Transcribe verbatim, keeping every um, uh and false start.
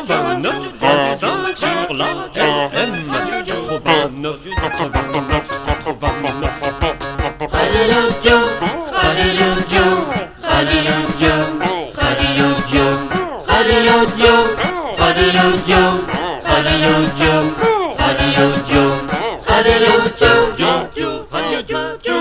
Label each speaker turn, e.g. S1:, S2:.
S1: quatre-vingt-neuf point cinq sur la F M. quatre-vingt-neuf, quatre-vingt-neuf, quatre-vingt-neuf.
S2: Radio Joe, Radio Joe, Radio Joe, Radio Joe, Radio Joe, Radio Joe, Radio Joe, Radio Joe, Radio Joe, Radio Joe, Radio Joe.